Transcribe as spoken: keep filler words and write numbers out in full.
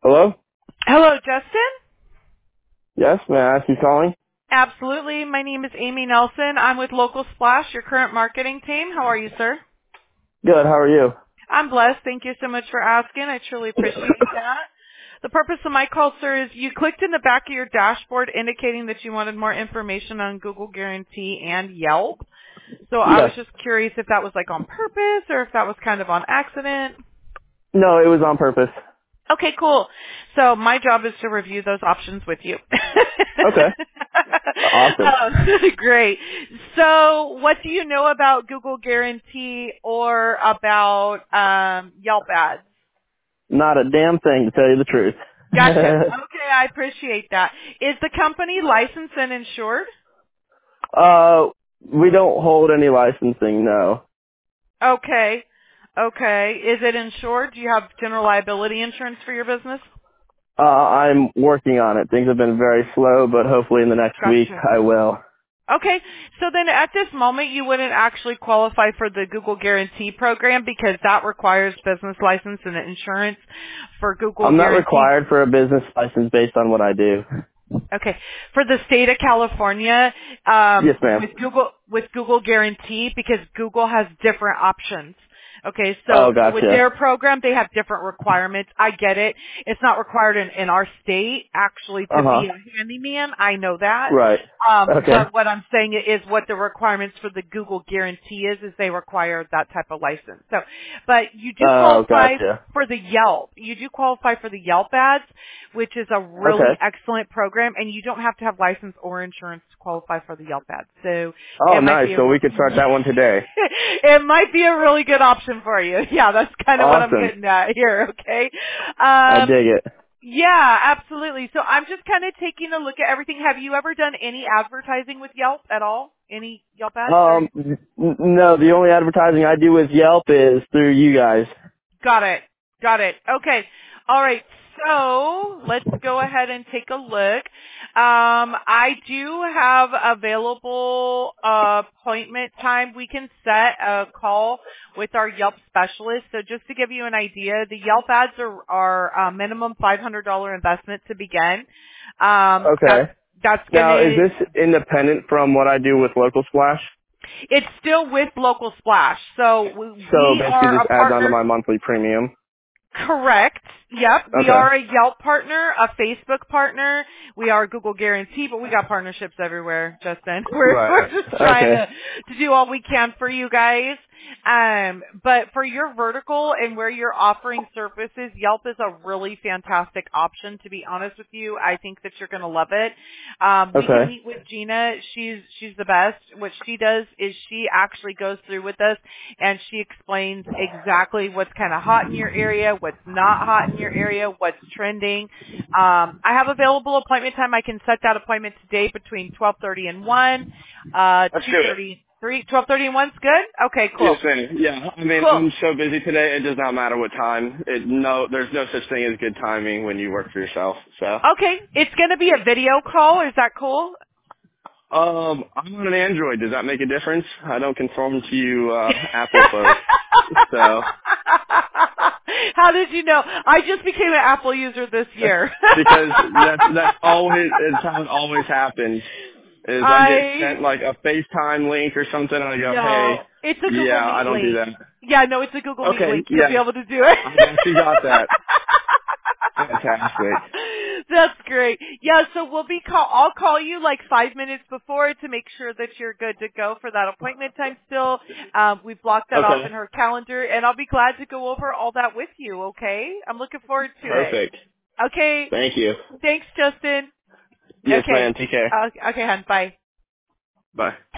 Hello? Hello, Justin? Yes, may I ask who's calling? Absolutely. My name is Amy Nelson. I'm with Local Splash, your current marketing team. How are you, sir? Good, how are you? I'm blessed. Thank you so much for asking. I truly appreciate that. The purpose of my call, sir, is you clicked in the back of your dashboard indicating that you wanted more information on Google Guarantee and Yelp. So I was Yes. just curious if that was like on purpose or if that was kind of on accident. No, it was on purpose. Okay, cool. So my job is to review those options with you. Okay. Awesome. um, great. So what do you know about Google Guarantee or about um, Yelp ads? Not a damn thing, to tell you the truth. Gotcha. Okay, I appreciate that. Is the company licensed and insured? uh, we don't hold any licensing, no. Okay. Okay. Is it insured? Do you have general liability insurance for your business? Uh, I'm working on it. Things have been very slow, but hopefully in the next week Gotcha. I will. Okay, so then at this moment you wouldn't actually qualify for the Google Guarantee program because that requires business license and insurance for Google I'm not Guarantee. required for a business license based on what I do. Okay, for the state of California, um, Yes, ma'am. with Google with Google Guarantee because Google has different options. Okay, so Oh, with their gotcha. program, they have different requirements. I get it. It's not required in, in our state actually to Uh-huh. be a handyman. I know that. Right. Um, Okay. but what I'm saying is what the requirements for the Google Guarantee is, is they require that type of license. So, but you do Oh, qualify gotcha. for the Yelp. You do qualify for the Yelp ads, which is a really Okay. excellent program, and you don't have to have license or insurance to qualify for the Yelp ads. So Oh, it might nice. be So a we could start that one today. it might be a really good option for you. Yeah, that's kind of what I'm Awesome. getting at here. Okay. I Um, dig it. yeah, absolutely. So I'm just kind of taking a look at everything. Have you ever done any advertising with Yelp at all? Any Yelp ads? Or Um, n- no, the only advertising I do with Yelp is through you guys. got it. Got it. Okay. All right. So let's go ahead and take a look. Um, I do have available uh, appointment time. We can set a call with our Yelp specialist. So just to give you an idea, the Yelp ads are, are a minimum five hundred dollars investment to begin. Um, that's Okay. that's Now, is gonna. this independent from what I do with Local Splash? It's still with Local Splash. So we, So we basically are this a adds on to partner. my monthly premium. Correct. Yep. We Okay. are a Yelp partner, a Facebook partner. We are a Google Guarantee, but we got partnerships everywhere, Justin. We're, we're Right. just trying Okay. to, to do all we can for you guys. Um, but for your vertical and where you're offering services, Yelp is a really fantastic option, to be honest with you. I think that you're going to love it. Um, we can Okay. meet with Gina. She's, she's the best. What she does is she actually goes through with us and she explains exactly what's kind of hot in your area, what's not hot in your area, what's trending. Um, I have available appointment time. I can set that appointment today between twelve thirty and one, uh, Let's do it. two thirty, three, twelve thirty and one's good? Okay, Yes, cool. ma'am. Yeah. I mean, Cool. I'm so busy today. It does not matter what time. It no, there's no such thing as good timing when you work for yourself. So. Okay, it's going to be a video call. Is that cool? Um, I'm on an Android. Does that make a difference? I don't conform to you, uh, Apple folks. So, How did you know? I just became an Apple user this year. because that's, that's always, it's how it always happens, is I get I sent like a FaceTime link or something and I go, hey, no, it's a Google yeah, I Meet don't do link. that. Yeah, no, it's a Google Meet Okay, link. You'll be yeah, able to do it. I actually got that. Fantastic. That's great. Yeah, so we'll be call. I'll call you like five minutes before to make sure that you're good to go for that appointment time. Still, um, we've blocked that off Okay, in her calendar, and I'll be glad to go over all that with you. Okay, I'm looking forward to it. perfect. Okay, Thank you. thanks, Justin. Yes, Okay, ma'am. Take care. uh, okay, hon. Bye. Bye.